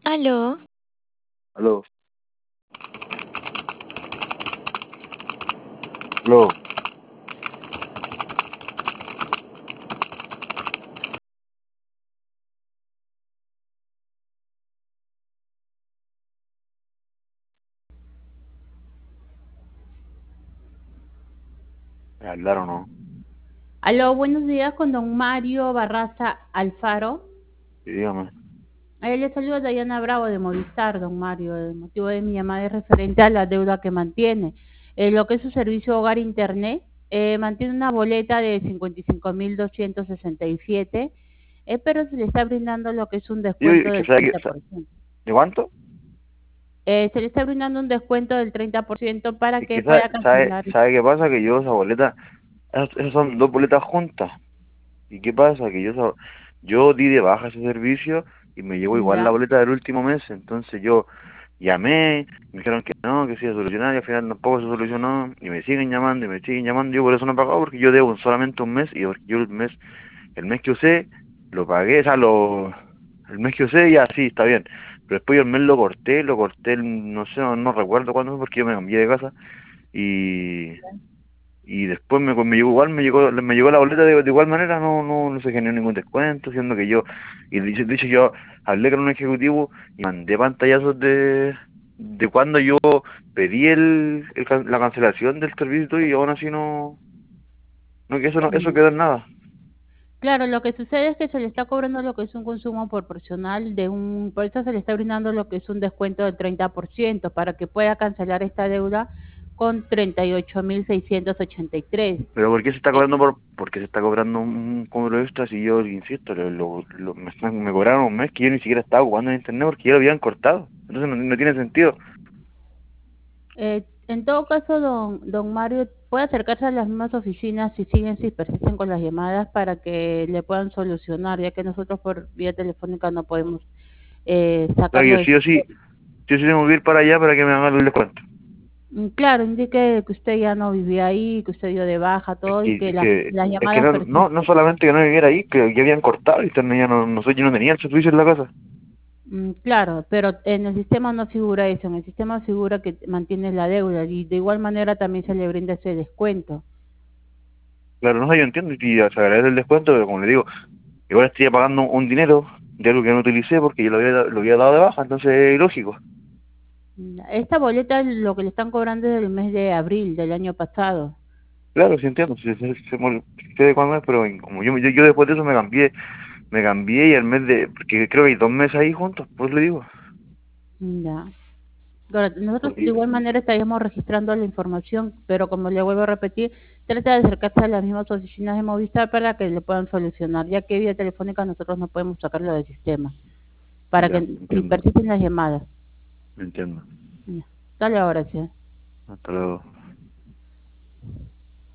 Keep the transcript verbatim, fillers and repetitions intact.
Aló, Aló, aló, ¿me hablaron o no? Aló, buenos días con don Mario Barraza Alfaro. Sí, dígame. Eh, le saluda Dayana Bravo de Movistar, don Mario. El motivo de mi llamada es referente a la deuda que mantiene. Eh, lo que es su servicio Hogar Internet, eh, mantiene una boleta de cincuenta y cinco mil doscientos sesenta y siete, eh, pero se le está brindando lo que es un Digo, descuento es que del sabe que, treinta sa- por ciento. ¿de cuánto? Eh, se le está brindando un descuento del treinta por ciento para Es que que sabe, pueda sabe, cancelar. sabe qué pasa, que yo esa boleta, esas, esas son dos boletas juntas. ¿Y qué pasa? Que yo, esa- yo di de baja ese servicio y me llegó igual la Ya. boleta del último mes, entonces yo llamé, me dijeron que no, que sí iba a solucionar y al final tampoco se solucionó y me siguen llamando y me siguen llamando, yo por eso no he pagado porque yo debo solamente un mes y porque yo el mes, el mes que usé, lo pagué, o sea, lo, el mes que usé ya sí, está bien. Pero después yo el mes lo corté, lo corté, el- no sé, no, no recuerdo cuándo fue porque yo me cambié de casa y, y después me, me llegó igual, me llegó, me llegó la boleta de, de igual manera, no, no, no se generó ningún descuento, siendo que yo, y dicho, dicho yo hablé con un ejecutivo y mandé pantallazos de, de cuando yo pedí el, el can- la cancelación del servicio y aún así no, no que eso no, eso quedó en nada. Claro, lo que sucede es que se le está cobrando lo que es un consumo proporcional de un, por eso se le está brindando lo que es un descuento del treinta por ciento para que pueda cancelar esta deuda con treinta y ocho mil seiscientos ochenta y tres. Pero ¿por qué se está Eh, cobrando por, por qué se está cobrando un cobro extra si yo insisto, lo, lo, lo- me, están- me cobraron un mes que yo ni siquiera estaba ocupando en internet porque ya lo habían cortado. Entonces no, no tiene sentido. eh, en todo caso, don, don Mario puede acercarse a las mismas oficinas si siguen, si persisten con las llamadas para que le puedan solucionar, ya que nosotros por vía telefónica no podemos eh, O sea, sacarlo yo del sí o sí, sistema. sí o sí tengo que ir para allá para que me hagan el descuento. Mm, Claro, indique que usted ya no vivía ahí, que usted dio de baja Es todo y que, que es las, que, las es que llamadas no, no, no persisten. solamente que no viviera ahí, que ya habían cortado el internet, ya no, no sé, yo no tenía el servicio en la casa. Mm, Claro, pero en el sistema no figura eso, en el sistema figura que mantiene la deuda y de igual manera también se le brinda ese descuento. Claro, no sé, yo entiendo y se agradece el descuento, pero como le digo, igual estoy pagando un dinero de algo que no utilicé porque yo lo había, lo había dado de baja, entonces es ilógico. Mm, Esta boleta es lo que le están cobrando desde el mes de abril del año pasado. Claro, sí entiendo, sí, sí, sí, me- sé de cuándo es, pero como yo, yo, yo después de eso me cambié, me cambié y al mes de, porque creo que hay dos meses ahí juntos, pues le digo. Mm, Ya. Ahora, nosotros de Porque, igual manera estaríamos registrando la información, pero como le vuelvo a repetir, trata de acercarse a las mismas oficinas de Movistar para que le puedan solucionar, ya que vía telefónica nosotros no podemos sacarlo del sistema, para ya, que si entiendo, persisten las llamadas. entiendo. Ya. Dale ahora, sí. Hasta luego.